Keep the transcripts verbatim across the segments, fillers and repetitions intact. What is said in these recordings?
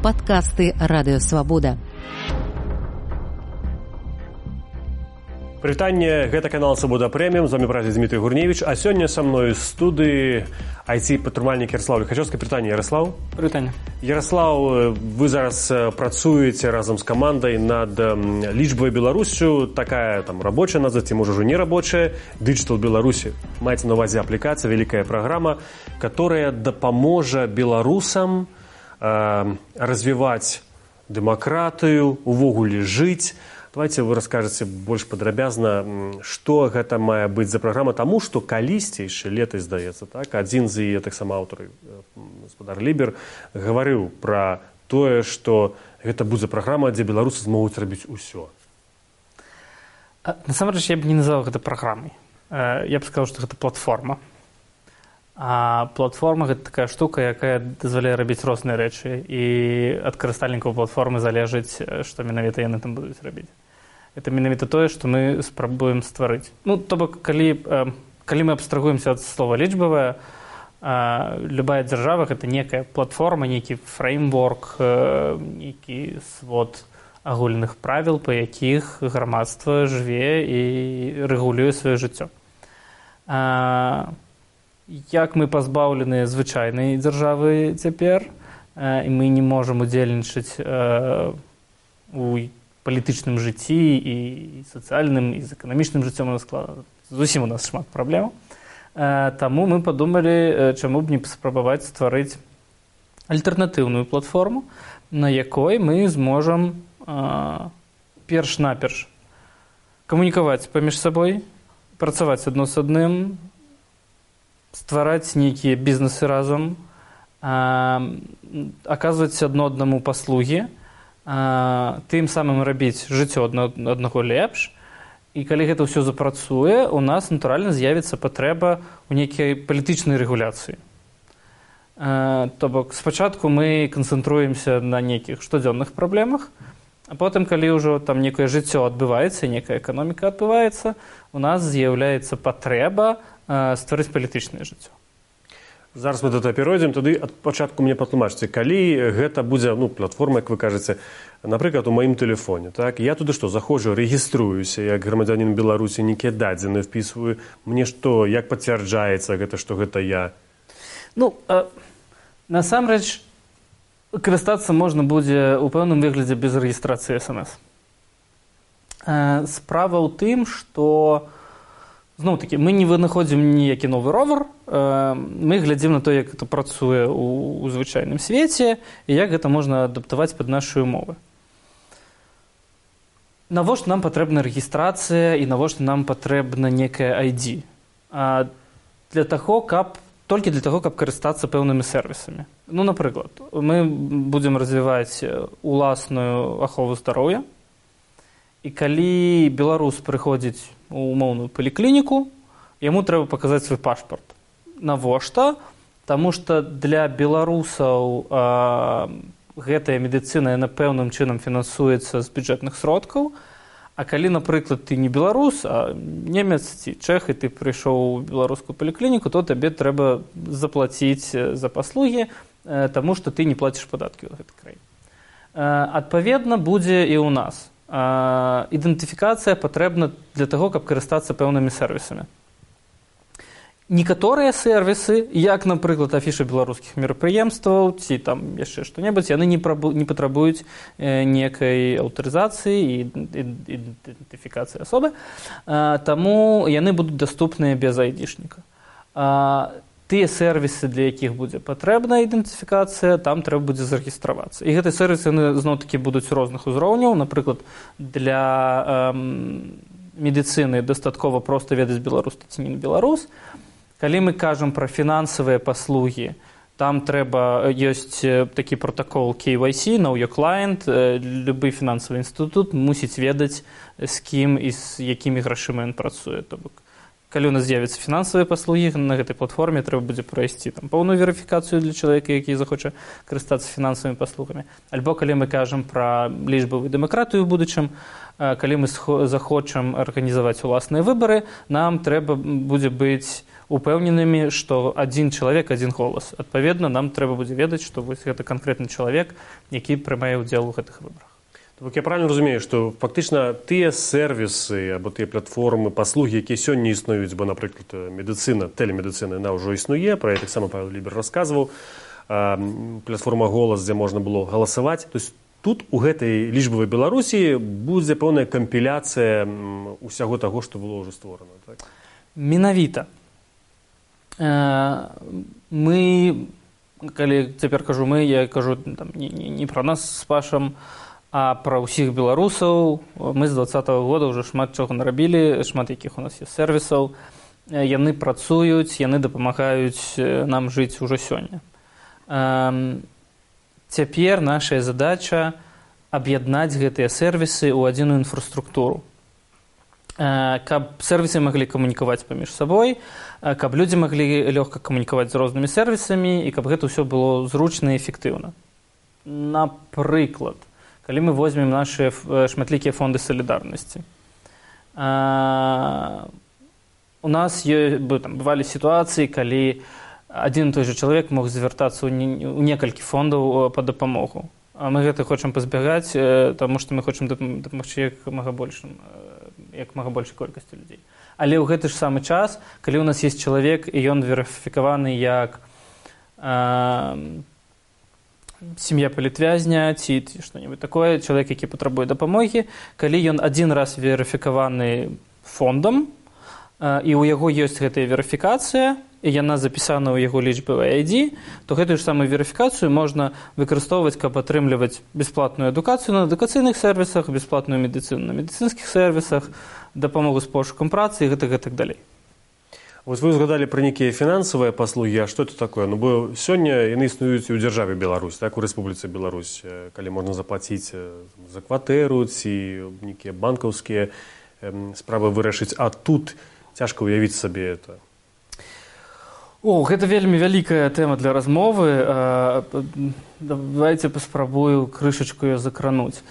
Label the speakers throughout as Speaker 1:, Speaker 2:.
Speaker 1: Падкасты Радыёвабода.
Speaker 2: Прывітанне, гэта канал Свабода Прэміум, з вами працы Дмітрий Гурневич, а сёння са мною з студыі ай ти-патрульмальнік Ярослав Лихачёўскі. Прывітанне, Ярослав.
Speaker 3: Прывітанне.
Speaker 2: Ярослав, вы зараз працуеце разам з камандай над лічбай Беларусю, такая там рабочая назва, ці можа ўжо не рабочая, Digital Беларусі. Маецца на увазе аплікацыя, вялікая праграма, которая дапаможа беларусам э, развіваць дэмакратыю, увогуле жыць. Давайте вы раскажаце больш падрабязна, што гэта мае быць за праграма, таму што калісьці яшчэ летась, здаецца, так, адзін з яе таксама аўтар, гаспадар Лібер, гаварыў пра тое, што гэта будзе праграма, дзе беларусы змогуць рабіць усё.
Speaker 3: Насамрэч, я б не называў гэта праграмай. Я б сказаў, што гэта платформа. А платформа – гэта такая штука, якая дазваляе рабіць розныя рэчы, і ад карыстальнікаў платформы залежыць, што менавіта яны там будуць рабіць. Это менавіта тое, што мы спрабуем стварыць. Ну, то бок, калі, калі мы абстрагуемся ад слова лічбавая, любая дзяржава – гэта некая платформа, нейкі фреймворк, нейкі свод агульных правіл, па якіх грамадства жыве і рэгулюе сваё жыццё. Як мы пазбаўленыя звычайнай дзяржавы цяпер, і мы не можам удзельнічаць у палітычным жыцці і сацыяльным, і з эканамічным жыццём у нас складана. Зусім у нас шмат праблем. Таму мы падумалі, чаму б не спрабаваць стварыць альтэрнатыўную платформу, на якой мы зможам перш-наперш камунікаваць паміж сабой, працаваць адно з адным, ствараць нейкія бізнесы разам, аказваць адно аднаму паслугі, тым самым рабіць жыццё аднаго лепш. І калі гэта ўсё запрацуе, у нас натуральна з'явіцца патрэба ў нейкай палітычнай рэгуляцыі. То бок, спачатку мы канцэнтруемся на нейкіх штодзённых праблемах, а потым, калі ўжо там некае жыццё адбываецца, некая эканоміка адбываецца, у нас з'яўляецца патрэба стварыць палітычнае жыццё.
Speaker 2: Зараз мы да таго перайдзем, тады ад пачатку мне патлумачце, калі гэта будзе, ну, платформа, як вы кажаце, напрыклад, у маім тэлефоне, так, я туды што, заходжу, рэгіструюся, як грамадзянін Беларусі, нейкія дадзены впісваю, мне што, як пацвярджаецца гэта, што гэта я?
Speaker 3: Ну, а, насамрэч, карыстацца можна будзе ў пэўным выглядзе без рэгістрацыі эс эм эс. А, справа ў тым, што зноў-такі, мы не вынаходзім ніякі новы ровар, мы глядзім на то, як гэта працуе ў звычайным свеце і як гэта можна адаптаваць пад нашы умовы. Навошта нам патрэбна рэгістрацыя і навошта нам патрэбна некая ай ді? Для таго, каб, толькі для таго, каб карыстацца пэўнымі сервісамі. Ну, напрыклад, мы будзем развіваць уласную ахову здароўя, і калі беларус прыходзіць у умоўную паліклініку, яму трэба паказаць свой пашпарт. Навошта? Таму што для беларусаў а, гэтая медыцына яна пэўным чынам фінансуецца з бюджэтных сродкаў, а калі, напрыклад, ты не беларус, а немец ці чэх, і ты прыйшоў у беларускую паліклініку, то табе трэба заплаціць за паслугі, таму што ты не плаціш падаткі ў гэтай краіне. Адпаведна, будзе і ў нас. Ідэнтыфікацыя патрэбна для таго, каб карыстацца пэўнымі сервісамі. Некаторыя сервісы, як, напрыклад, афіша беларускіх мерапрыемстваў ці там яшчэ што-небудзь, яны не, прабу, не патрабуюць некай аўтарызацыі і ідэнтыфікацыі асобы, таму яны будуць даступныя без айдішніка. Тыя сервісы, для якіх будзе патрэбная ідэнтыфікацыя, там трэба будзе зарэгістравацца. І гэтыя сервісы зноў-такі будуць розных узроўняў. Напрыклад, для эм, медыцыны дастаткова проста ведаць беларус ці не беларус. Калі мы кажам пра фінансавыя паслугі, там трэба, ёсць такі пратакол кей вай си, Know Your Client, любы фінансавы інстытут мусіць ведаць, з кім і з якімі грашыма ён працуе. То бок, калі у нас з'явяцца фінансавыя паслугі, на гэтай платформе трэба будзе прайсці там поўную верыфікацыю для чалавека, які захоча карыстацца фінансавымі паслугамі. Альбо калі мы кажам пра лічбавую дэмакратыю ў будучым, калі мы захочам арганізаваць уласныя выбары, нам трэба будзе быць упэўненымі, што адзін чалавек, адзін голас. Адпаведна, нам трэба будзе ведаць, што вось гэта канкрэтны чалавек, які прымае ўдзел у гэтых выбарах.
Speaker 2: Так я правильно разумею, што фактычна тыя сервісы або тыя платформы, паслугі, якія сёння існуюць, бо, напрыклад, медыцына, тэлемедыцына, яна ўжо існуе, пра яе таксама Павел Лібер расказваў, платформа «Голас», дзе можна было галасаваць. То есть тут у гэтай лічбавай Беларусі будзе пэўная кампіляцыя усяго таго, што было ўжо створана. Так?
Speaker 3: Менавіта. Мы, калі цяпер кажу мы, я кажу там, не, не, не пра нас з Пашам, а пра ўсіх беларусаў. Мы з двадцатага года ўжо шмат чаго нарабілі, шмат якіх у нас ёсць сервісаў. Яны працуюць, яны дапамагаюць нам жыць ужо сёння. Цяпер наша задача аб'яднаць гэтыя сервісы ў адзіную інфраструктуру. Каб сервісы маглі камунікаваць паміж сабой, каб людзі маглі лёгка камунікаваць з рознымі сервісамі і каб гэта ўсё было зручна і эфектыўна. Напрыклад, калі мы возьмем нашыя шматлікія фонды салідарнасці. У нас бывалі сітуацыі, калі адзін і той жа чалавек мог звяртацца ў некалькі фондаў па дапамогу. А мы гэта хочам пазбягаць, таму што мы хочам дапамагчы як мага большым, як мага большай колькасці людзей. Але ў гэты ж самы час, калі ў нас ёсць чалавек і ён верыфікаваны як сям'я палітвязня ці што-небудзь такое, чалавек, які патрабуе дапамогі, калі ён адзін раз верыфікаваны фондам, і ў яго ёсць гэтая верыфікацыя, і яна запісана ў яго лічбавай ай ді, то гэтую ж самую верыфікацыю можна выкарыстоўваць, каб атрымліваць бясплатную адукацыю на адукацыйных сервісах, бясплатную медыцыну на медыцынскіх сервісах, дапамогу з пошукам працы і гэтак, гэтак далей.
Speaker 2: Вось вы згадалі пра нейкія фінансавыя паслугі, а што это такое? Ну, бо сёння яны існуюць і ў дзяржаве Беларусь, так, у Рэспубліцы Беларусь, калі можна заплаціць за кватэру ці нейкія банкаўскія справы вырашыць, а тут цяжка ўявіць сабе это.
Speaker 3: О, гэта вельмі вялікая тэма для размовы. Давайце паспрабую крышачку яе закрануць.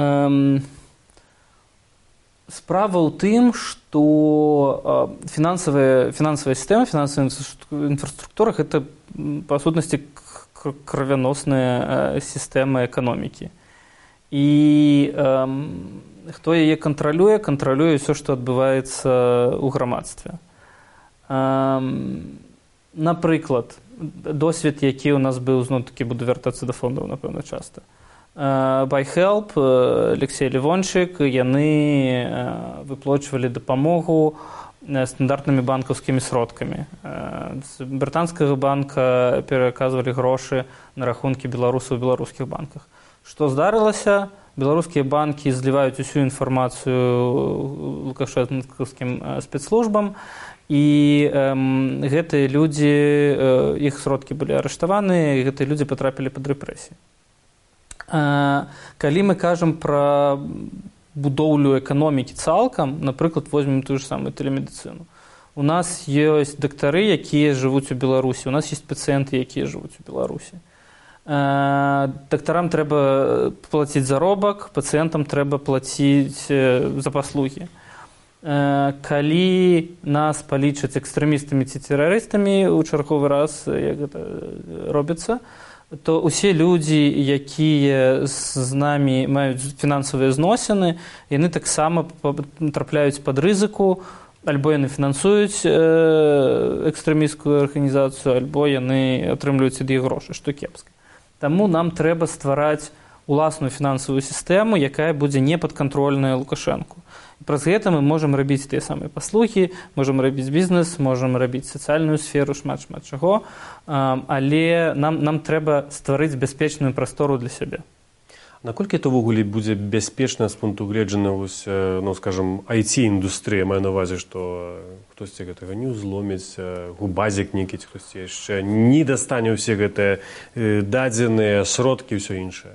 Speaker 3: Справа ў тым, што фінансавая, фінансавая сістэма, фінансавая інфраструктура – гэта, па сутнасці, крывяносная сістэма эканомікі. І хто яе кантралюе, кантралюе ўсё, што адбываецца ў грамадстве. Напрыклад, досвед, які ў нас быў, зноў-такі буду вяртацца да фондаў, напэўна, часта. BuyHelp, Алексей Левончык, яны выплачвалі дапамогу стандартнымі банкаўскімі сродкамі. З брытанскага банка пераказвалі грошы на рахункі беларусаў у беларускіх банках. Што здарылася? Беларускія банкі зліваюць усю інфармацыю лукашэнкаўскім спецслужбам, і гэтыя людзі, іх сродкі былі арыштаваны, і гэтыя людзі патрапілі пад рэпрэсіі. Калі мы кажам пра будоўлю эканомікі цалкам, напрыклад, возьмем тую ж самую тэлемедыцыну. У нас ёсць дактары, якія жывуць у Беларусі, у нас ёсць пацыенты, якія жывуць у Беларусі. Дактарам трэба плаціць заробак, пацыентам трэба плаціць за паслугі. Калі нас палічаць экстрэмістамі ці тэрарыстамі ў чарговы раз, як гэта робіцца, то ўсе людзі, якія з намі маюць фінансавыя зносіны, яны таксама трапляюць пад рызыку, альбо яны фінансуюць экстрэмісцкую арганізацыю, альбо яны атрымліваюць ад іх грошы, што кепска. Таму нам трэба ствараць уласную фінансавую сістэму, якая будзе непадкантрольная Лукашэнку. Праз гэта мы можам рабіць тыя самыя паслугі, можам рабіць бізнес, можам рабіць сацыяльную сферу, шмат-шмат чаго, але нам, нам трэба стварыць бяспечную прастору для сябе.
Speaker 2: Наколькі это ўвогуле будзе бяспечна з пункту гледжання, ну, скажам, ай ти-індустрыя, маю на ўвазе, што хтосьці гэтага не ўзломіць, губазік нейкі, хтосьці яшчэ не дастане ўсе гэтыя дадзеныя сродкі і ўсё іншае?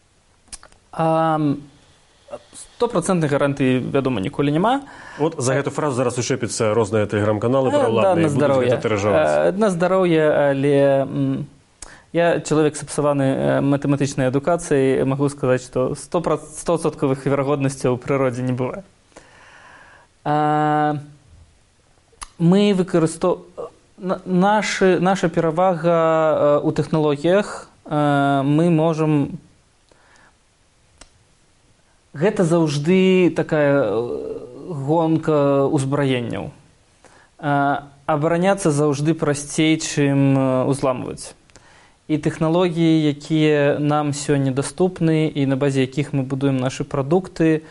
Speaker 3: Стопроцентнай гарантыі, вядома, ніколі няма.
Speaker 2: Вот за гэту фразу зараз ушэпіцца розныя тэлеграм-каналы праўладныя,
Speaker 3: да, будуць
Speaker 2: гэта тыражаваць.
Speaker 3: На здароўе, але я чалавек сапсаваны матэматычнай адукацыяй, магу сказаць, што сто адсоткавых верагоднасцяў у прыродзе не бывае. Мы выкарыстов... Наша, наша перавага ў тэхналогіях, мы можам... Гэта заўжды такая гонка ўзбраенняў. Абараняцца заўжды прасцей, чым узламваць. І тэхналогіі, якія нам сёння даступны і на базе якіх мы будуем нашы прадукты,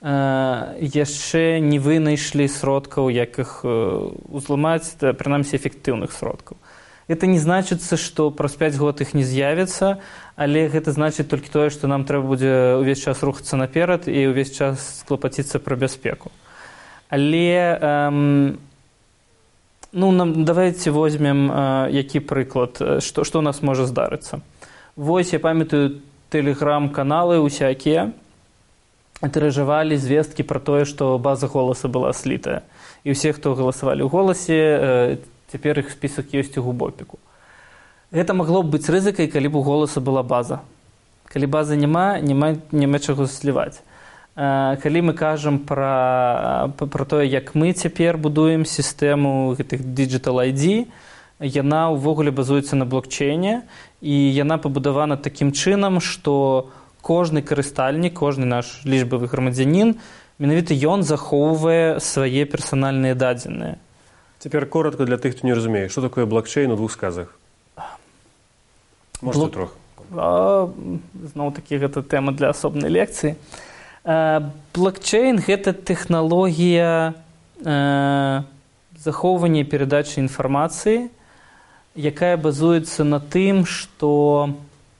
Speaker 3: яшчэ не вынайшлі сродкаў, як іх узламаць, прынамсі эфектыўных сродкаў. Гэта не значыцца, што праз пяць год іх не з'явіцца, але гэта значыць толькі тое, што нам трэба будзе ўвесь час рухацца наперад і ўвесь час клапаціцца пра бяспеку. Але эм, ну, нам, давайте возьмем э, які прыклад, што, што ў нас можа здарыцца. Вось, я памятаю, тэлеграм-каналы усякія тыражавалі звесткі пра тое, што база голаса была слітая. І ўсе, хто галасавалі ў голасе, э, цяпер іх спісак ёсць у губопіку. Гэта магло б быць рызыкай, калі б у голаса была база. Калі базы няма, няма, няма чаго сліваць. Калі мы кажам пра, пра тое, як мы цяпер будуем сістэму гэтых Digital ай ді, яна ўвогуле базуецца на блокчейне, і яна пабудавана такім чынам, што кожны карыстальнік, кожны наш лічбавы грамадзянін, менавіта ён захоўвае свае персанальныя дадзеныя.
Speaker 2: Цяпер коротка для тых, хто не разумее, што такое блокчейн у двух сказах? Можете Блок... трохи.
Speaker 3: Зноў-такі, гэта тэма для асобнай лекцыі. Блокчейн – гэта тэхналогія э, захоўвання і перадачы інфармацыі, якая базуецца на тым, што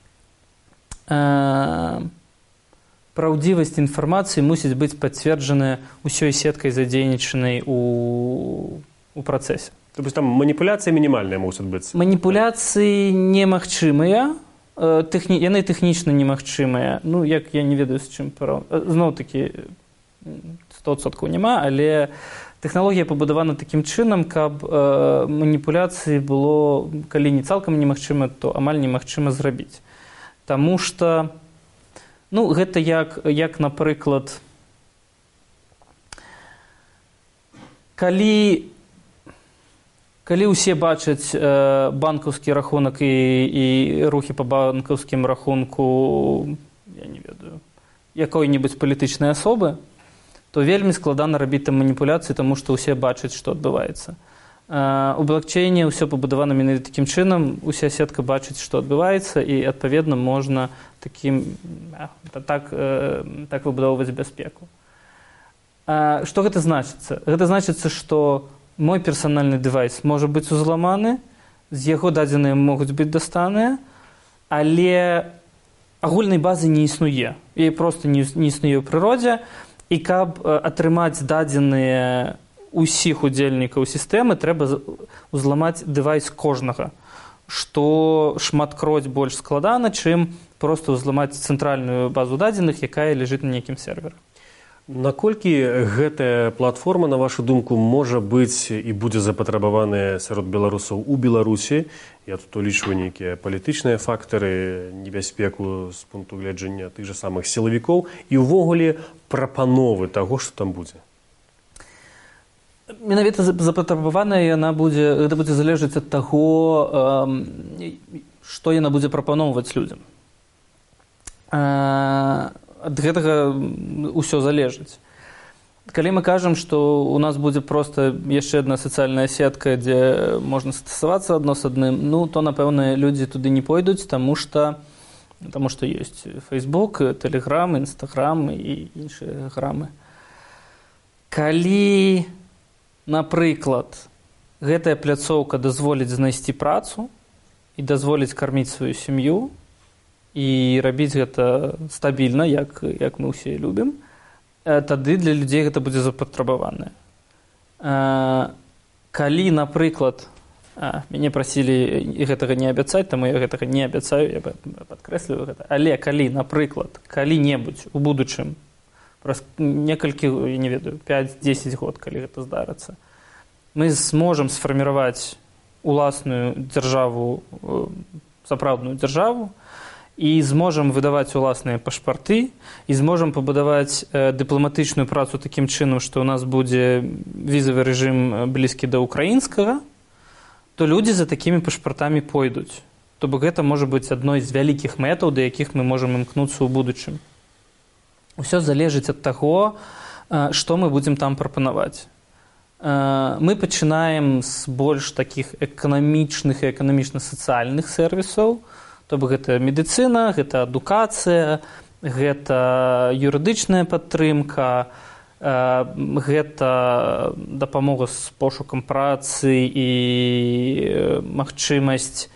Speaker 3: э, праўдзівасць інфармацыі мусіць быць пацверджаная ўсёй сеткай задзейнічанай у, у працэсе.
Speaker 2: То есть там маніпуляцыі мінімальныя мусяць быць?
Speaker 3: Маніпуляцыі немагчымыя. Тэхні... Яны тэхнічна немагчымыя. Ну, як я не ведаю, з чым параў... Зноў-такі сто адсоткаў няма, але тэхналогія пабудавана такім чынам, каб э, маніпуляцыі было, калі не цалкам немагчыма, то амаль немагчыма зрабіць. Таму што, ну, гэта як, як напрыклад, калі Калі ўсе бачаць э, банкаўскі рахунак і, і рухі па банкаўскім рахунку, я не ведаю, якой-небудзь палітычнай асобы, то вельмі складана рабіць там маніпуляцыі, таму што ўсе бачаць, што адбываецца. Э, у блокчейне ўсё пабудавана менавіта такім чынам, уся сетка бачыць, што адбываецца, і, адпаведна, можна такім, э, так, э, так выбудоўваць бяспеку. Э, што гэта значыцца? Гэта значыцца, што мой персанальны дэвайс можа быць узламаны, з яго дадзеныя могуць быць дастаныя, але агульнай базы не існуе. Яе проста не, не існуе ў прыродзе, і каб атрымаць дадзеныя ўсіх удзельнікаў сістэмы, трэба узламаць дэвайс кожнага, што шматкроць больш складана, чым проста ўзламаць цэнтральную базу дадзеных, якая ляжыць на нейкім серверы.
Speaker 2: Наколькі гэтая платформа, на вашу думку, можа быць і будзе запатрабаваная сярод беларусаў у Беларусі? Я тут улічваю нейкія палітычныя фактары, небяспеку з пункту гледжання тых жа самых сілавікоў і ўвогуле прапановы таго, што там будзе.
Speaker 3: Менавіта запатрабаваная яна будзе, гэта будзе залежаць ад таго, што яна будзе прапаноўваць людзям. Ад гэтага ўсё залежыць. Калі мы кажам, што у нас будзе проста яшчэ адна сацыяльная сетка, дзе можна стасавацца адно з адным, ну, то, напэўна, людзі туды не пойдуць, таму што, таму што ёсць Facebook, Telegram, Instagram і іншыя грамы. Калі, напрыклад, гэтая пляцоўка дазволіць знайсці працу і дазволіць карміць сваю сям'ю, і рабіць гэта стабільна, як, як мы ўсе любім, тады для людзей гэта будзе запатрабаванае. Калі, напрыклад, а, мяне прасілі гэтага не абяцаць, таму я гэтага не абяцаю, я падкрэсліваю гэта, але калі, напрыклад, калі-небудзь у будучым, праз некалькі, не ведаю, пяць-дзесяць год, калі гэта здарыцца, мы зможам сфарміраваць уласную дзяржаву, сапраўдную дзяржаву, і зможам выдаваць уласныя пашпарты, і зможам пабудаваць э, дыпламатычную працу такім чынам, што ў нас будзе візавы рэжым блізкі да ўкраінскага, то людзі за такімі пашпартамі пойдуць. То бок гэта можа быць адной з вялікіх мэтаў, да якіх мы можам імкнуцца ў будучым. Усё залежыць ад таго, што мы будзем там прапанаваць. Мы пачынаем з больш такіх эканамічных і эканамічна-сацыяльных сервісаў, то бок гэта медыцына, гэта адукацыя, гэта юрыдычная падтрымка, гэта дапамога з пошукам працы і магчымасць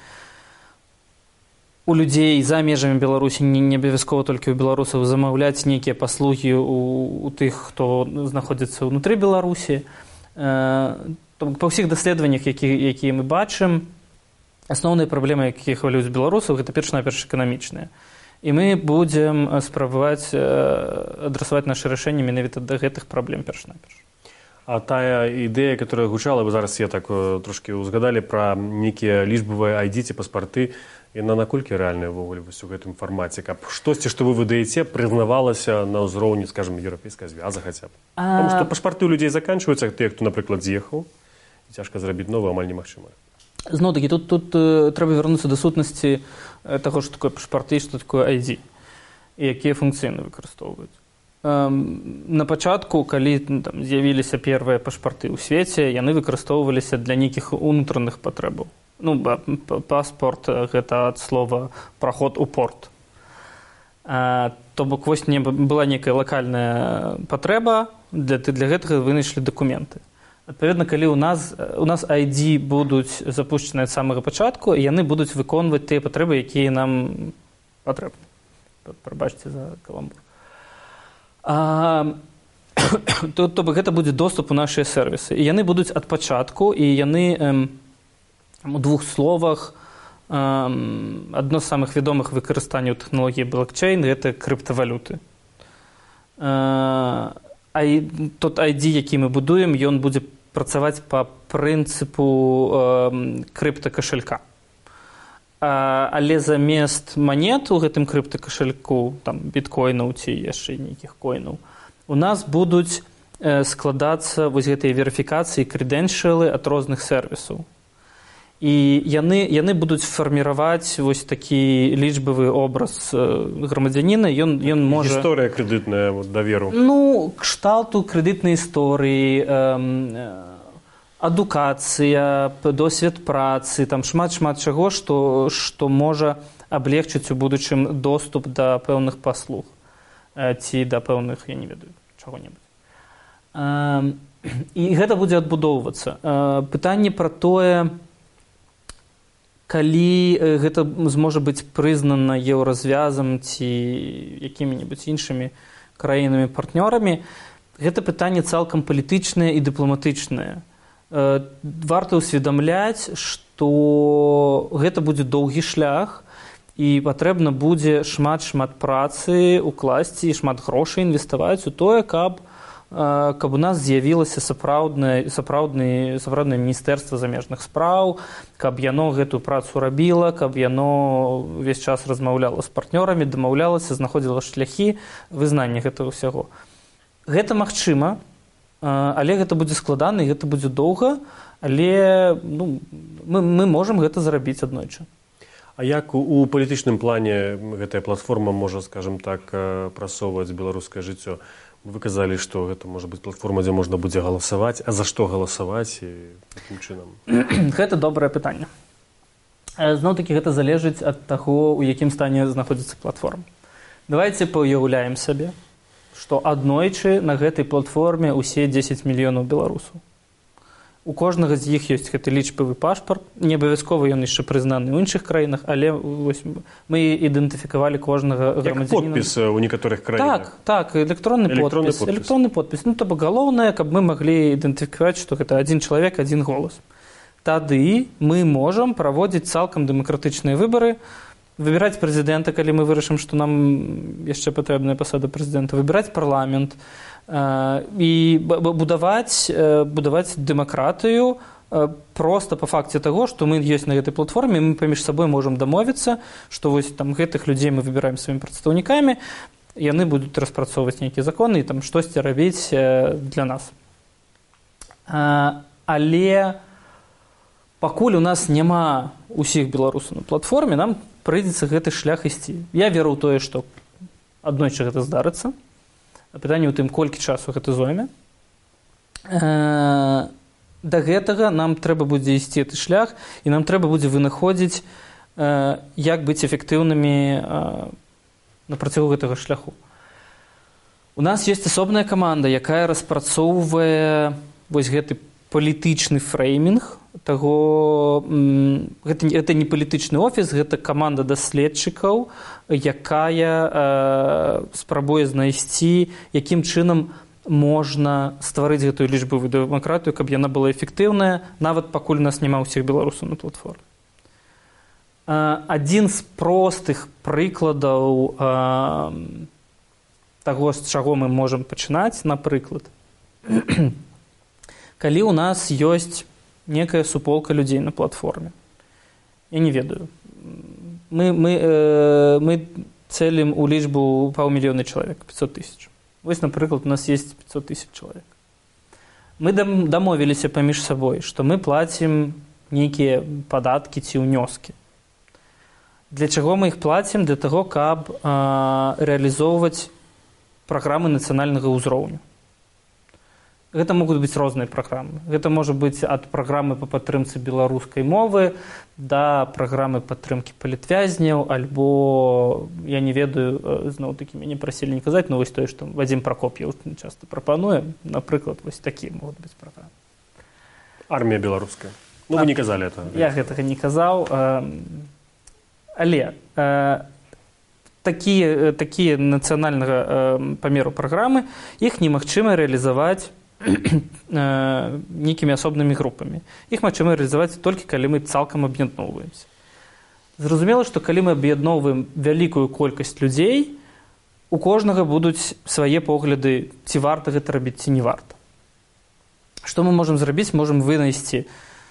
Speaker 3: у людзей за межамі Беларусі, не абавязкова толькі ў беларусаў, замаўляць нейкія паслугі у, у тых, хто знаходзіцца ўнутры Беларусі. Па ўсіх даследаваннях, якія, якія мы бачым, асноўныя праблемы, якія хвалююць беларусаў, гэта перш-наперш эканамічныя. І мы будзем спрабаваць адрасаваць нашы рашэнні менавіта да гэтых праблем перш-наперш.
Speaker 2: А тая ідэя, которая гучала, вы зараз я так трошкі узгадалі пра нейкія лічбавыя ай ді ці паспарты, яна наколькі рэальная ўвогуле вось у гэтым фармаце, каб штосьці, што вы выдаеце, прызнавалася на ўзроўні, скажем, еўрапейскай звяза хаця б. А... Потому што пашпарты ў людзей заканчваюцца, тыя, хто, напрыклад, з'ехаў, і цяжка зрабіць новы, амаль немагчыма.
Speaker 3: Зноў-такі, тут, тут э, трэба вярнуцца да сутнасці э, таго, што такое пашпарты, што такое ай ді, і якія функцыйны выкарыстоўваюць. Эм, на пачатку, калі там з'явіліся першыя пашпарты ў свеце, яны выкарыстоўваліся для нейкіх унутраных патрэбаў. Ну, паспорт – гэта ад слова праход у порт. А, то бок вось не была нейкая лакальная патрэба, для, для гэтага вынайшлі дакументы. Адпаведна, калі ў нас, у нас ай ді будуць запушчаныя ад самага пачатку, яны будуць выконваць тыя патрэбы, якія нам патрэбны. Прабачце за каламбур. А, то, то бок гэта будзе доступ у нашыя сервісы. І яны будуць ад пачатку, і яны... Эм, у двух словах, адно з самых вядомых выкарыстанняў тэхналогіі блокчейн – гэта крыптавалюты. Тот ай ді, які мы будуем, ён будзе працаваць па прынцыпу крыптакашалька. Але замест манет у гэтым крыптакашальку, там, біткоінаў ці яшчэ нейкіх коінаў, у нас будуць складацца вось гэтыя верыфікацыі, крэдэншыялы ад розных сервісаў. І яны, яны будуць фарміраваць вось такі лічбавы образ грамадзяніна. Ён, ён можа...
Speaker 2: Гісторыя крэдытная, вот, даверу.
Speaker 3: Ну, кшталту крэдытнай історыі, эм, адукацыя, досвед працы, там шмат-шмат чаго, што, што можа аблегчыць у будучым доступ да пэўных паслуг э, ці да пэўных, я не ведаю, чаго-небудзь. Эм, і гэта будзе адбудоўвацца. Э, пытанне пра тое, калі гэта зможа быць прызнана еўразвязам ці якімі-небудзь іншымі краінамі-партнёрамі, гэта пытанне цалкам палітычнае і дыпламатычнае. Варта ўсведамляць, што гэта будзе доўгі шлях і патрэбна будзе шмат-шмат працы укласці і шмат грошай інвеставаць у тое, каб каб у нас з'явілася сапраўднае, сапраўднае, сапраўднае міністэрства замежных спраў, каб яно гэтую працу рабіла, каб яно ўвесь час размаўляла з партнёрамі, дамаўлялася, знаходзіла шляхі вызнання гэтага ўсяго. Гэта магчыма, але гэта будзе складана і гэта будзе доўга, але ну, мы, мы можам гэта зрабіць аднойчы.
Speaker 2: А як у, у палітычным плане гэтая платформа можа, скажем так, прасоўваць беларускае жыццё? Вы казалі, што гэта можа быць платформа, дзе можна будзе галасаваць, а за што галасаваць і такім чынам?
Speaker 3: Гэта добрае пытанне. Зноў-такі гэта залежыць ад таго, у якім стане знаходзіцца платформа. Давайце паўяўляем сабе, што аднойчы на гэтай платформе ўсе дзесяць мільёнаў беларусаў. У кожнага з іх ёсць гэты лічбавы пашпарт, не абавязкова ён яшчэ прызнаны ў іншых краінах, але вось, мы ідэнтыфікавалі кожнага грамадзяніна.
Speaker 2: Як подпіс у некаторых краінах.
Speaker 3: Так, так, электронны, электронны подпіс. подпіс. Электронны подпіс. Ну, то бок галоўнае, каб мы маглі ідэнтыфікаваць, што гэта адзін чалавек, адзін голас. Тады мы можам праводзіць цалкам дэмакратычныя выбары, выбіраць прэзідэнта, калі мы вырашым, што нам яшчэ патрэбная пасада прэзідэнта, выбіраць парламент, і будаваць, будаваць дэмакратыю проста па факце таго, што мы ёсць на гэтай платформе, мы паміж сабой можам дамовіцца, што вось там гэтых людзей мы выбіраем сваімі прадстаўнікамі, яны будуць распрацоўваць нейкія законы і там штосьці рабіць для нас. Але пакуль у нас няма усіх беларусаў на платформе, нам прыйдзецца гэты шлях ісці. Я веру ў тое, што аднойчы гэта здарыцца. Пытанне ў тым, колькі часу гэта зойме. Э, да гэтага нам трэба будзе ісці гэты шлях, і нам трэба будзе вынаходзіць, э, як быць эфектыўнымі э, на працягу гэтага шляху. У нас ёсць асобная каманда, якая распрацоўвае вось гэты палітычны фреймінг таго, гэта, гэта не палітычны офіс, гэта каманда даследчыкаў, якая э, спрабуе знайсці, якім чынам можна стварыць гэтую лічбавую дэмакратыю, каб яна была эфектыўная, нават пакуль у нас няма ўсіх беларусаў на платформе. Э, адзін з простых прыкладаў э, таго, з чаго мы можам пачынаць, напрыклад, калі ў нас ёсць некая суполка людзей на платформе. Я не ведаю. Мы, мы, э, мы цэлім у лічбу паўмільёна чалавек, пятьсот тысяч. Вось, напрыклад, у нас есть пятьсот тысяч чалавек. Мы дамовіліся паміж сабой, што мы плацім нейкія падаткі ці ўнёскі. Для чаго мы іх плацім? Для таго, каб э, рэалізоўваць праграмы нацыянальнага ўзроўню. Гэта могуць быць розныя праграмы. Гэта можа быць ад праграмы па падтрымцы беларускай мовы да праграмы падтрымкі палітвязняў, альбо, я не ведаю, зноў-такі мяне прасілі не казаць, но вось тое, што Вадзім Пракоп'еў часта прапануе, напрыклад, вось такія могуць быць праграмы.
Speaker 2: Армія беларуская. Ну, вы не казалі это.
Speaker 3: Я гэтага не казаў. Але такія, такія нацыянальнага памеру праграмы, іх немагчыма рэалізаваць нейкімі асобнымі групамі. Іх магчыма рэалізаваць толькі, калі мы цалкам аб'ядноўваемся. Зразумела, што калі мы аб'ядноўваем вялікую колькасць людзей, у кожнага будуць свае погляды, ці варта гэта рабіць, ці не варта. Што мы можам зрабіць? Можам вынайсці э,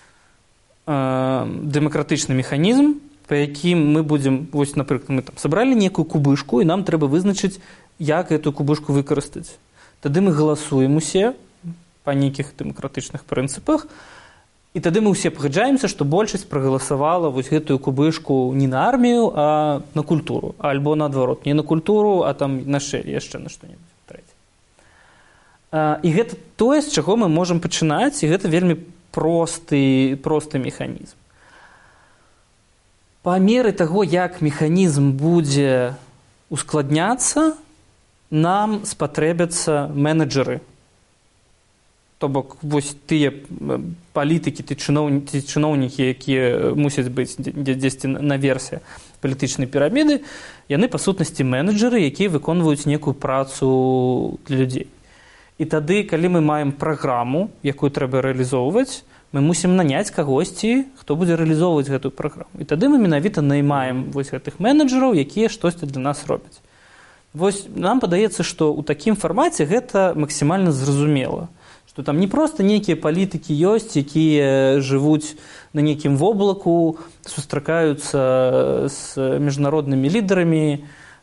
Speaker 3: дэмакратычны механізм, па якім мы будзем, вось, напрыклад, мы там сабралі некую кубышку, і нам трэба вызначыць, як гэтую кубышку выкарыстаць. Тады мы галасуем усе па нейкіх дэмакратычных прынцыпах, і тады мы ўсе пагаджаемся, што большасць прагаласавала вось гэтую кубышку не на армію, а на культуру, альбо наадварот, не на культуру, а там на шэ, яшчэ на што-небудзь трэцяе. І гэта тое, з чаго мы можам пачынаць, і гэта вельмі просты, просты механізм. Па меры таго, як механізм будзе ускладняцца, нам спатрэбяцца менеджеры. То бок, вось тыя палітыкі, ці чыноўнікі, чыноўнікі, якія мусяць быць дзесьці наверсе палітычнай піраміды, яны, па сутнасці, менеджеры, якія выконваюць некую працу для людзей. І тады, калі мы маем праграму, якую трэба рэалізоўваць, мы мусім наняць кагосьці, хто будзе рэалізоўваць гэтую праграму. І тады мы менавіта наймаем вось гэтых менеджераў, якія штосьці для нас робяць. Вось нам падаецца, што ў такім фармаце гэта максімальна зразумела. Што там не проста нейкія палітыкі ёсць, якія жывуць на нейкім воблаку, сустракаюцца з міжнароднымі лідарамі э,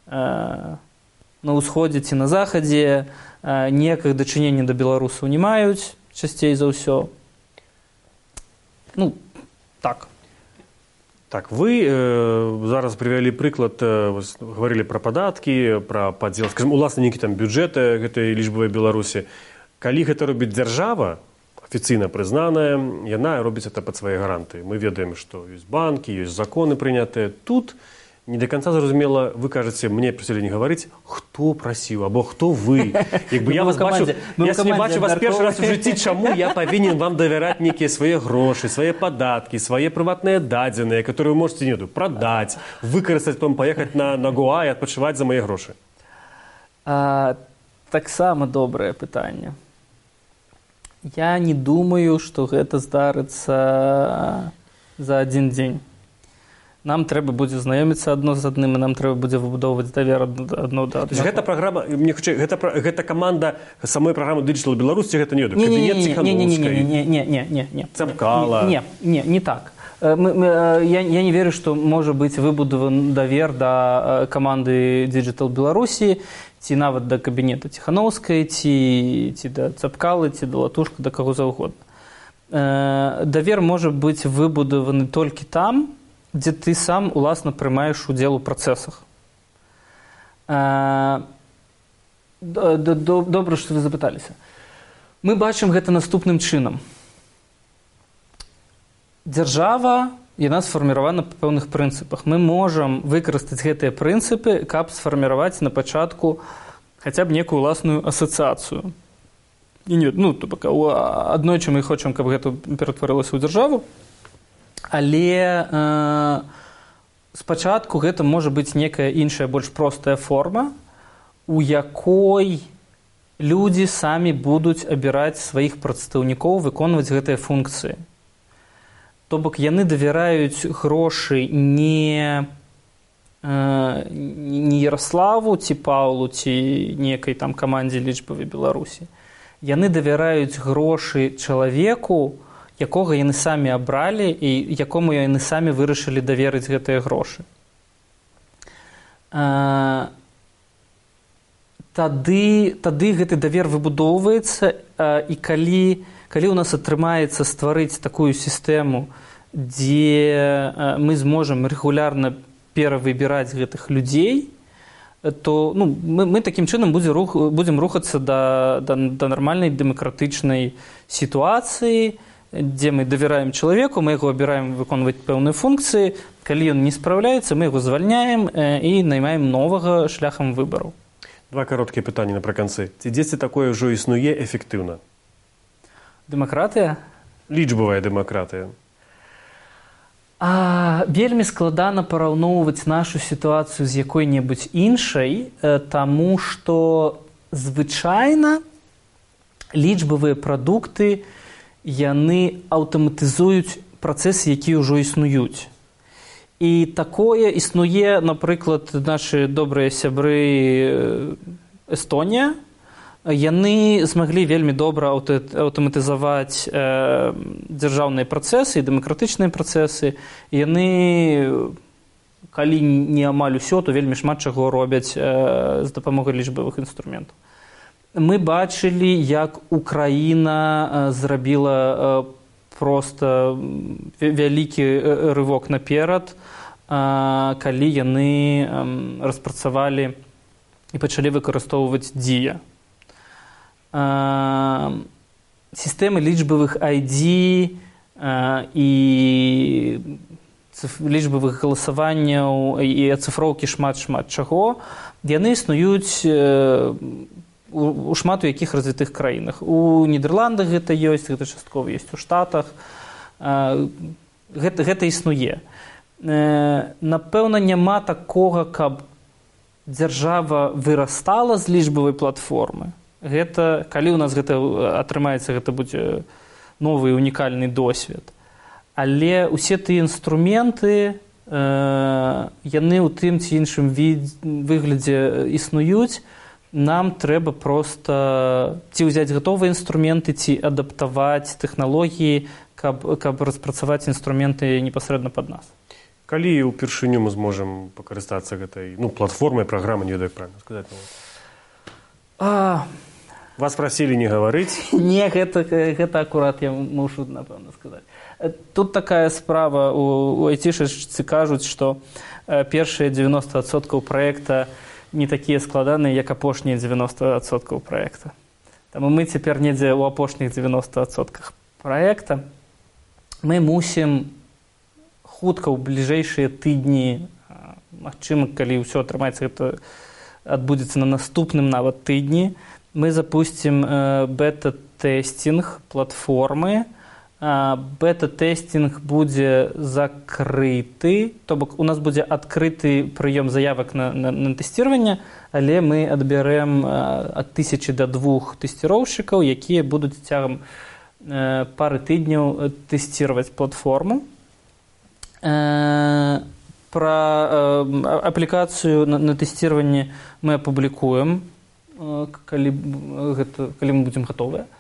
Speaker 3: на ўсходзе ці на захадзе, э, ніякіх дачынення да беларусаў не маюць, часцей за ўсё. Ну, так.
Speaker 2: Так, вы э, зараз прывялі прыклад, э, гаварылі пра падаткі, пра падзел, скажем, уласна нейкі там бюджэты гэтай лічбавай Беларусі. Калі гэта робіць дзяржава, афіцыйна прызнаная, яна робіць это пад свае гаранты. Мы ведаем, што ёсць банкі, ёсць законы прынятыя. Тут не до конца зразумела, вы кажаце, мне прасілі не гаварыць, хто прасіў, або хто вы. Як бы я вас бачу, я не бачу вас першы раз у жыцці, чаму я павінен вам давяраць нейкія свае грошы, свае падаткі, свае прыватныя дадзеныя, которые вы можете, не ведаю, прадаць, выкарыстаць, потом паехаць на, на Гоа і адпачываць за мае грошы.
Speaker 3: А, таксама добрае пытанне. Я не думаю, што гэта здарыцца за адзін дзень. Нам трэба будзе знаёміцца адно з адным, і нам трэба будзе выбудоўваць давер адно да аднаго.
Speaker 2: Гэта праграма, мне хутчэй, гэта, гэта каманда самой праграмы Digital Беларусь, ці гэта не ведаю, кабінет Ціхановскай?
Speaker 3: Не, не, не, не, не.
Speaker 2: Цапкала?
Speaker 3: Не, не, не так. Мы, мы, я, я не верю, што можа быць выбудаван давер да каманды Digital Беларусі, ці нават да кабінета Ціхановскай, ці, ці да Цапкалы, ці да Латушка, да каго заўгодна. Давер можа быць выбудаваны толькі там, дзе ты сам уласна прымаеш удзел у працэсах. Добра, што вы запыталіся. Мы бачым гэта наступным чынам. Дзяржава, яна сфарміравана па пэўных прынцыпах. Мы можам выкарыстаць гэтыя прынцыпы, каб сфарміраваць на пачатку хаця б некую ўласную асацыяцыю. І не, ну, аднойчы мы хочам, каб гэта ператварылася ў дзяржаву, але э, спачатку гэта можа быць некая іншая, больш простая форма, у якой людзі самі будуць абіраць сваіх прадстаўнікоў выконваць гэтыя функцыі. То бок яны давяраюць грошы не, э, не Ярославу ці Паўлу ці некай там камандзе лічбавай Беларусі. Яны давяраюць грошы чалавеку, якога яны самі абралі і якому яны самі вырашылі даверыць гэтыя грошы. А, тады, тады гэты давер выбудоўваецца, а, і калі, калі ў нас атрымаецца стварыць такую сістэму, дзе а, мы зможам рэгулярна перавыбіраць гэтых людзей, то ну, мы, мы такім чынам будзе рух, будзем рухацца да, да, да нармальнай дэмакратычнай сітуацыі, дзе мы давяраем чалавеку, мы яго абіраем выконваць пэўныя функцыі, калі ён не спраўляецца, мы яго звальняем э, і наймаем новага шляхам выбару.
Speaker 2: Два кароткія пытанні напрыканцы. Ці дзесьці такое ўжо існуе эфектыўна?
Speaker 3: Дэмакратыя?
Speaker 2: Лічбавая дэмакратыя.
Speaker 3: А, вельмі складана параўноўваць нашу сітуацыю з якой-небудзь іншай, таму што звычайна лічбавыя прадукты яны аўтаматызуюць працэсы, якія ўжо існуюць. І такое існуе, напрыклад, нашы добрыя сябры Эстонія. Яны змаглі вельмі добра аўтаматызаваць э, дзяржаўныя працэсы і дэмакратычныя працэсы. Яны, калі не амаль усё, то вельмі шмат чаго робяць э, з дапамогай лічбавых інструментаў. Мы бачылі, як Украіна э, зрабіла э, проста вялікі рывок наперад, э, калі яны э, распрацавалі і пачалі выкарыстоўваць дзія. Сістэмы лічбавых ай ді і лічбавых галасаванняў і ацыфроўкі шмат-шмат чаго, яны існуюць у шмат у якіх развітых краінах. У Нідерландах гэта ёсць, гэта часткова ёсць у Штатах. Гэта, гэта існуе. Напэўна, няма такога, каб дзяржава вырастала з лічбавай платформы. Гэта, калі ў нас гэта атрымаецца, гэта будзе новы унікальны досвед. Але ўсе тыя інструменты, э, яны ў тым ці іншым від, выглядзе існуюць. Нам трэба проста ці ўзяць гатовыя інструменты, ці адаптаваць тэхналогіі, каб, каб распрацаваць інструменты непасрэдна пад нас.
Speaker 2: Калі ўпершыню мы зможам пакарыстацца гэтай ну, платформай, праграмай, не ведаю, як правільна сказаць?
Speaker 3: А...
Speaker 2: Вас прасілі не гаварыць?
Speaker 3: Не, гэта, гэта акурат я мушу, напэўна, сказаць. Тут такая справа, у, у айцішачцы кажуць, што першыя дзевяноста адсоткаў праекта не такія складаныя, як апошнія дзевяноста адсоткаў праекта. Таму мы цяпер недзе ў апошніх дзевяноста адсотках праекта. Мы мусім хутка ў бліжэйшыя тыдні, магчыма, калі ўсё атрымаецца, гэта адбудзецца на наступным нават тыдні, мы запусцім э, бета-тэстинг платформы. Э, бета-тэстинг будзе закрыты, то бок у нас будзе адкрыты прыём заявак на, на, на тэсціраванне, але мы адбярэм э, ад тысячы да двух тэсціроўшчыкаў, якія будуць цягам э, пары тыдняў тэсціраваць платформу. Э, пра э, аплікацыю на, на тэсціраванне мы апублікуем, Калі, гэта, калі мы будзем гатовыя.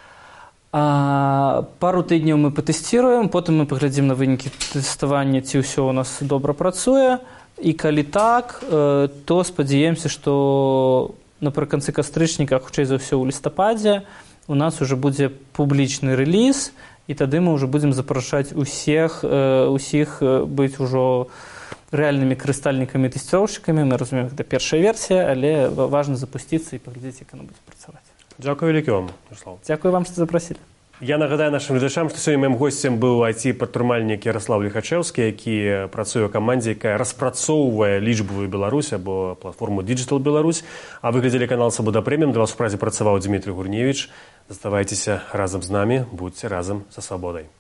Speaker 3: А, пару тыдняў мы патэсціруем, потым мы паглядзім на вынікі тэставання, ці ўсё у нас добра працуе. І калі так, то спадзяемся, што напрыканцы кастрычніка, хутчэй за ўсё ў лістападзе, у нас ужо будзе публічны рэліз, і тады мы ўжо будзем запрашаць усіх, усіх быць ужо рэальнымі карыстальнікамі і тэсціроўшчыкамі. Мы разумеем, гэта першая версія, але важна запусціцца і паглядзець, як яна будзе працаваць.
Speaker 2: Дзякую вялікі вам, Ярослав.
Speaker 3: Дзякую вам, што запрасілі.
Speaker 2: Я нагадаю нашим глядачам, што сёння маім госцем быў ай ти-прадпрымальнік Ярослав Ліхачэўскі, які працуе ў камандзе, якая распрацоўвае лічбавую Беларусь або платформу Digital Беларусь. А вы глядзелі канал Свабода Прэміум. Для вас у празе працаваў Дмітрий Гурневіч. Заставайцеся разам з намі, будзьце разам са свабодай.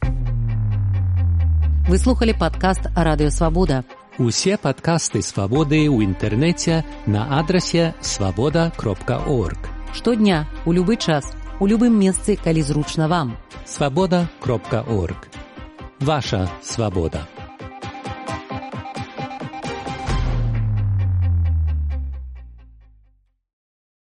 Speaker 1: Вы слухали падкаст Радыё Свабода.
Speaker 4: Усе падкасты Свабоды ў інтэрнэце на адрасе свабода кропка орг.
Speaker 1: Штодня, у любы час, у любым месцы, калі зручна вам.
Speaker 4: свабода кропка орг. Ваша свабода.